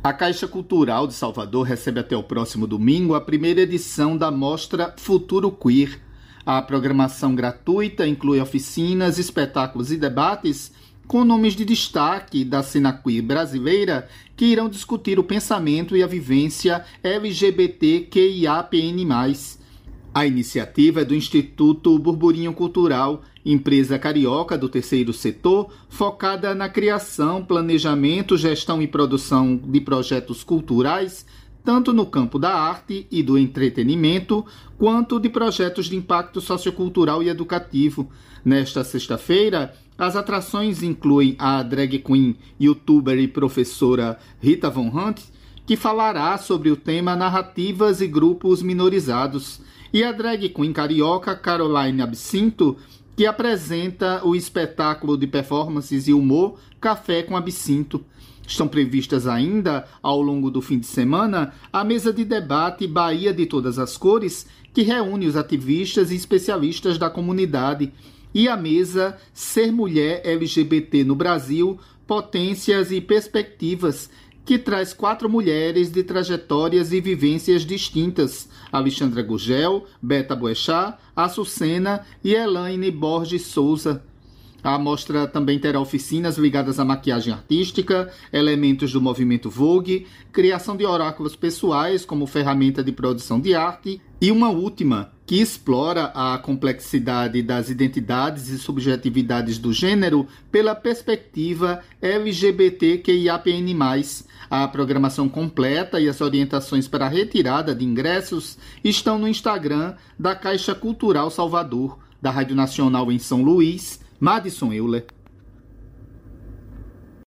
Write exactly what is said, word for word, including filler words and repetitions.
A Caixa Cultural de Salvador recebe até o próximo domingo a primeira edição da mostra Futuro Queer. A programação gratuita inclui oficinas, espetáculos e debates com nomes de destaque da cena queer brasileira que irão discutir o pensamento e a vivência L G B T Q I A P N mais. A iniciativa é do Instituto Burburinho Cultural, empresa carioca do terceiro setor, focada na criação, planejamento, gestão e produção de projetos culturais, tanto no campo da arte e do entretenimento, quanto de projetos de impacto sociocultural e educativo. Nesta sexta-feira, as atrações incluem a drag queen, youtuber e professora Rita Von Hunt, que falará sobre o tema narrativas e grupos minorizados, e a drag queen carioca Caroline Absinto, que apresenta o espetáculo de performances e humor Café com Absinto. Estão previstas ainda, ao longo do fim de semana, a mesa de debate Bahia de Todas as Cores, que reúne os ativistas e especialistas da comunidade, e a mesa Ser Mulher L G B T no Brasil, Potências e Perspectivas, que traz quatro mulheres de trajetórias e vivências distintas: Alexandra Gugel, Beta Boechat, Açucena e Elaine Borges Souza. A mostra também terá oficinas ligadas à maquiagem artística, elementos do movimento Vogue, criação de oráculos pessoais como ferramenta de produção de arte e uma última, que explora a complexidade das identidades e subjetividades do gênero pela perspectiva L G B T Q I A P N mais. A programação completa e as orientações para a retirada de ingressos estão no Instagram da Caixa Cultural Salvador, da Rádio Nacional em São Luís, Madison Euler.